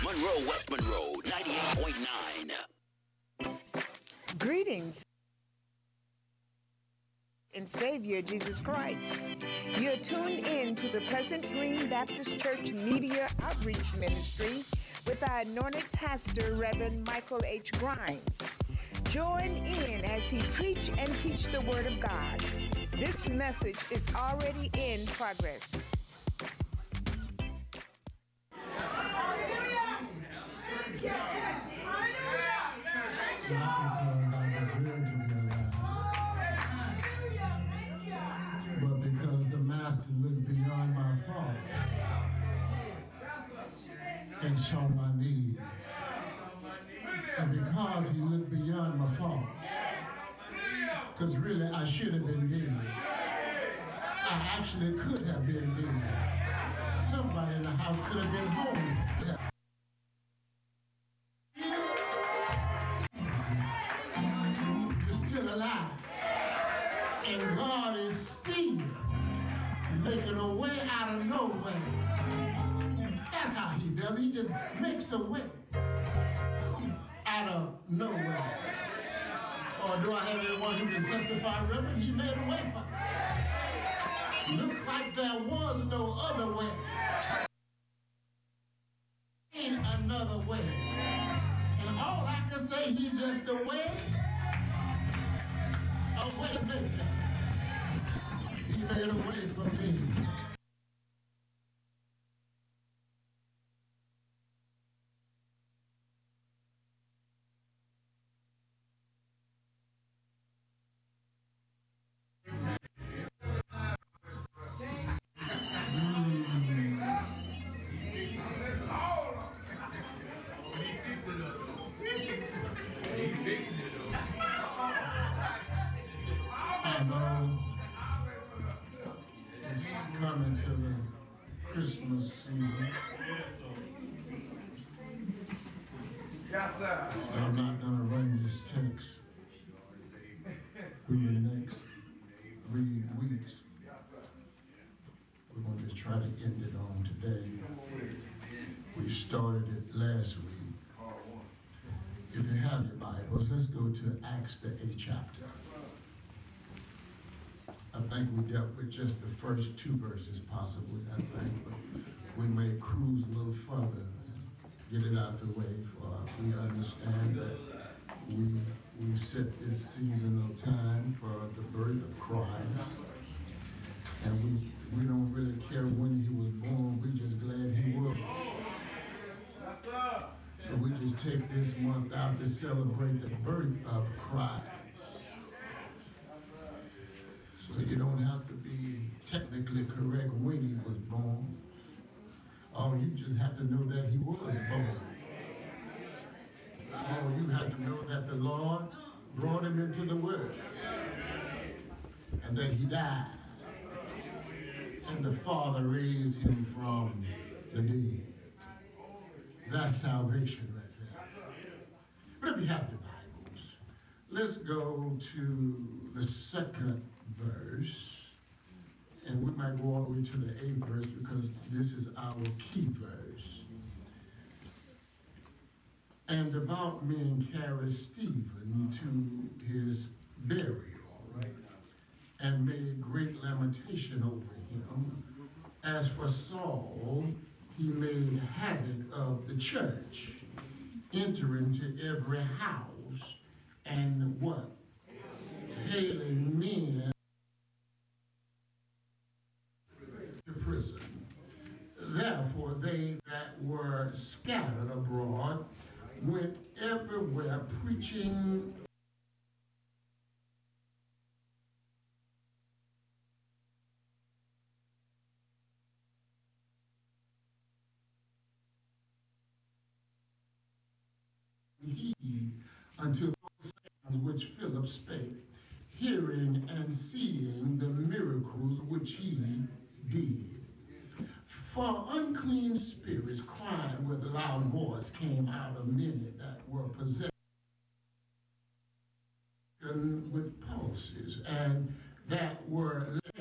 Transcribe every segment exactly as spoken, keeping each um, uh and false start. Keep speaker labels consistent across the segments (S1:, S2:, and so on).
S1: Monroe, West Monroe, ninety-eight point nine.
S2: Greetings and Savior Jesus Christ. You're tuned in to the Pleasant Green Baptist Church Media Outreach Ministry with our anointed pastor, Reverend Michael H. Grimes. Join in as he preach and teach the Word of God. This message is already in progress.
S3: But because the Master looked beyond my faults and saw my needs, and because he looked beyond my faults, because really I should have been dead. I actually could have been dead. Somebody in the house could have been home. You're still alive. And God is still making a way out of no way. That's how he does it. He just makes a way out of no way. Or do I have anyone who can testify, Reverend? He made a way for us. Looks like there was no other way. Ain't another way. And all I can say, he's just a way. A way maker. He made a way for me. I know it's coming to the Christmas season.
S4: Yes, sir.
S3: So I'm not going to run this text through the next three weeks. We're going to just try to end it on today. We started it last week. If you have your Bibles, let's go to Acts the eighth chapter. I think we dealt with just the first two verses possibly, I think, but we may cruise a little further and get it out the way for we understand that we we set this season of time for the birth of Christ. And we we don't really care when he was born, we're just glad he was. So we just take this month out to celebrate the birth of Christ. So you don't have to be technically correct when he was born. Oh, you just have to know that he was born. Oh, you have to know that the Lord brought him into the world. And that he died. And the Father raised him from the dead. That's salvation right there. But if you have your Bibles, let's go to the second verse. And we might go all the way to the eighth verse because this is our key verse. And about men carried Stephen to his burial and made great lamentation over him. As for Saul, he made havoc of the church, entering to every house and what? Hailing men to prison. Therefore, they that were scattered abroad went everywhere preaching heed unto those things which Philip spake, hearing and seeing the miracles which he did. For unclean spirits crying with loud voice came out of many that were possessed with pulses, and that were led.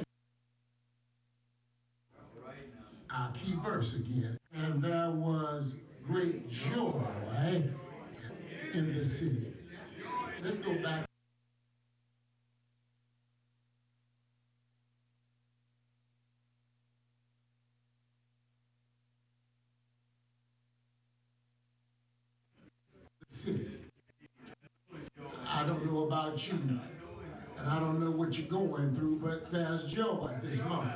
S3: Our key verse again. And there was great in the city. Let's go back. City. I don't know about you, and I don't know what you're going through, but there's joy this morning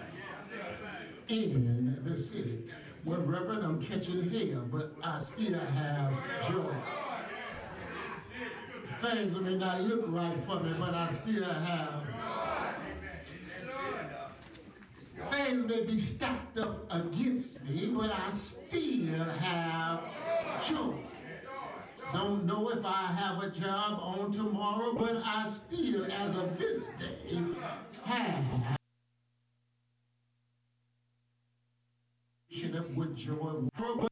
S3: in the city. Well, Reverend, I'm catching hell, but I still have joy. Things may not look right for me, but I still have. Things may be stacked up against me, but I still have joy. Don't know if I have a job on tomorrow, but I still, as of this day, have with joy.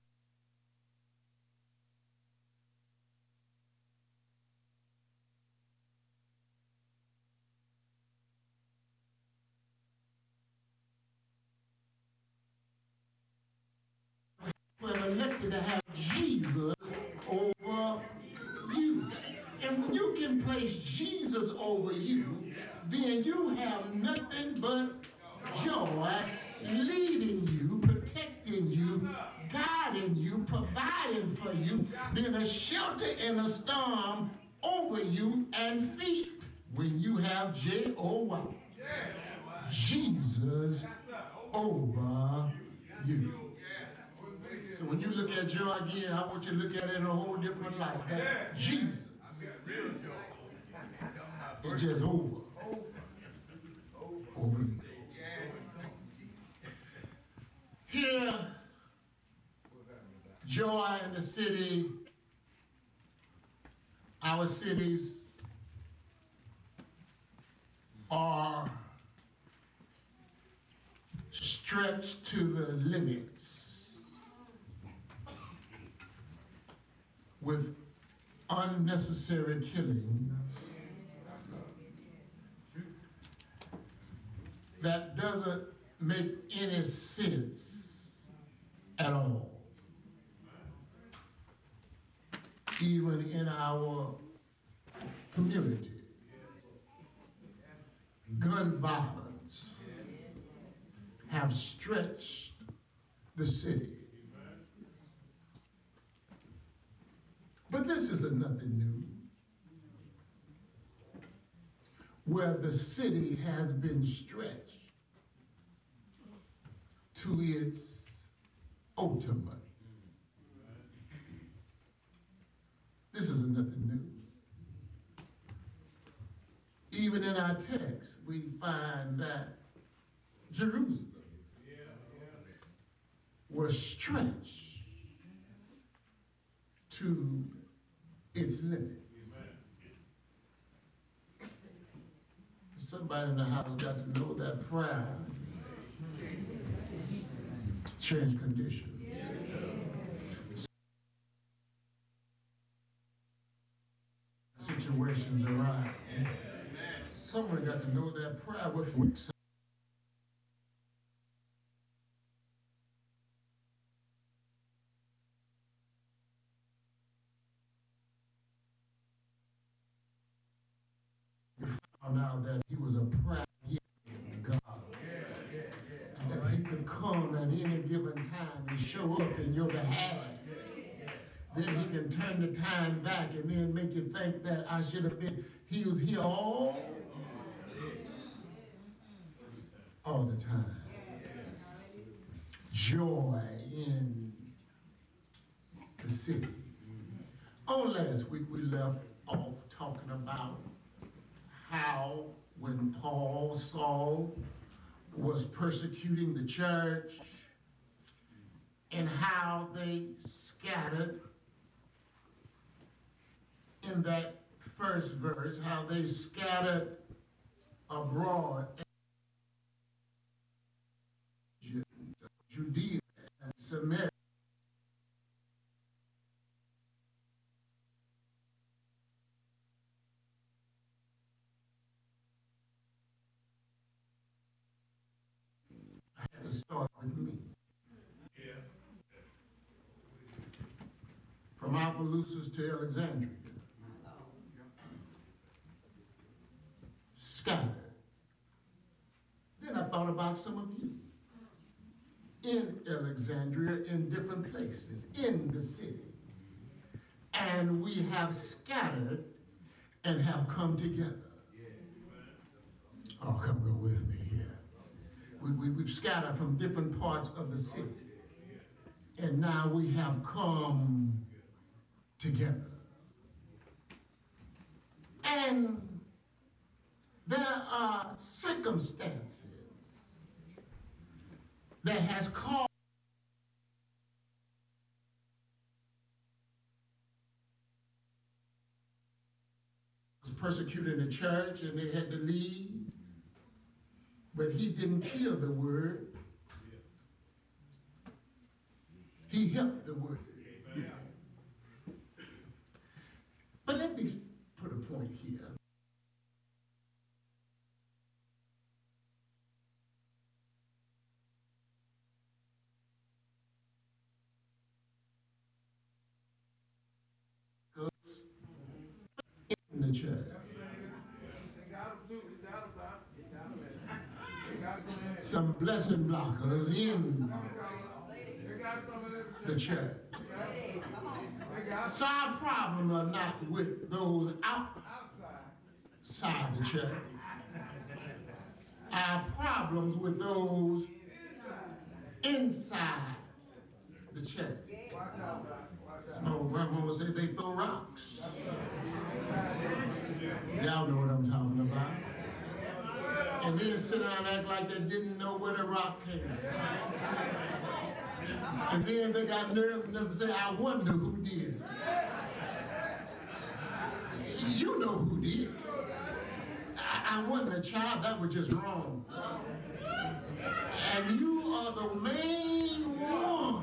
S3: We're elected to have Jesus over you. And when you can place Jesus over you, then you have nothing but joy leading you, protecting you, guiding you, providing for you, being a shelter in a storm over you and feet when you have J O Y. Jesus over you. So when you look at joy again, I want you to look at it in a whole different light. That Jesus is just over. Over you. Here, joy in the city, our cities are stretched to the limits with unnecessary killing that doesn't make any sense at all. Even in our community, gun violence have stretched the city. But this is a nothing new, where the city has been stretched to its ultimate. This is a nothing new. Even in our text, we find that Jerusalem was stretched to its limit. Somebody in the house got to know that prayer change conditions. Situations arise. Someone got to know that prayer will fix. Found out that he was a prayer God. And that he could come at any given time and show up in your behalf. Then he can turn the time back and then make you think that I should have been, he was here all, all the time. Joy in the city. On last week we left off talking about how when Paul, Saul was persecuting the church and how they scattered in that first verse, how they scattered abroad in Judea and Samaria. I had to start with me. From Opelousas to Alexandria. scattered. Then I thought about some of you in Alexandria, in different places, in the city. And we have scattered and have come together. Oh, come go with me here. We, we, we've scattered from different parts of the city. And now we have come together. And there are circumstances that has caused persecuting the church, and they had to leave. But he didn't kill the word. He helped the word. But let me put a point here. In the church. Some blessing blockers in the church. So our problem are not with those outside the church. Our problems with those inside the church. My grandma said they throw rocks. Y'all know what I'm talking about. And then sit down and act like they didn't know where the rock came from. And then they got nerve enough to say, I wonder who did it. You know who did it. I, I wasn't a child, that was just wrong. And you are the main one.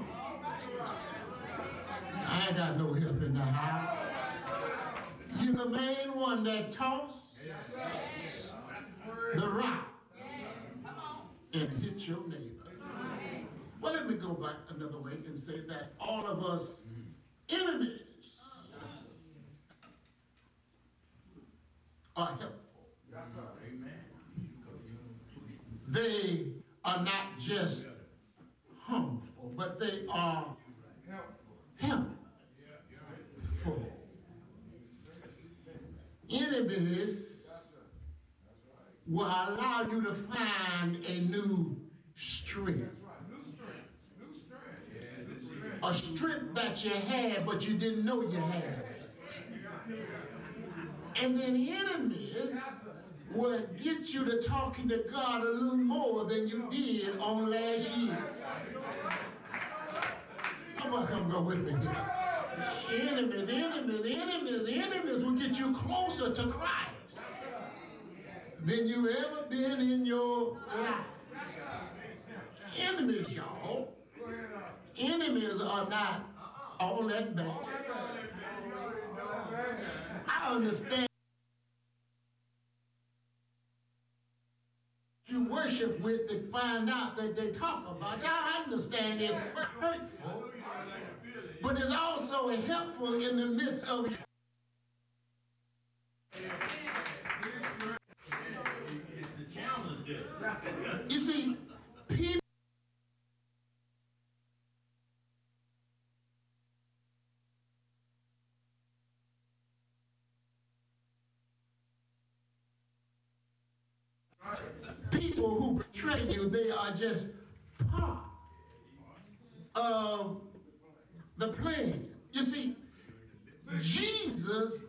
S3: I ain't got no help in the house. You're the main one that tossed the rock and hit your neighbor. Well, let me go back another way and say that all of us enemies are helpful. They are not just harmful, but they are helpful. Enemies will allow you to find a new strength. A strength that you had, but you didn't know you had. And then enemies will get you to talking to God a little more than you did on last year. Come on, come go with me here. Enemies, enemies, enemies, enemies will get you closer to Christ than you've ever been in your life. Enemies, y'all. Enemies are not all that bad. I understand you worship with to find out that they talk about. I understand it's hurtful, but it's also helpful in the midst of it. You see, people people who betray you, they are just part of the plan. You see, Jesus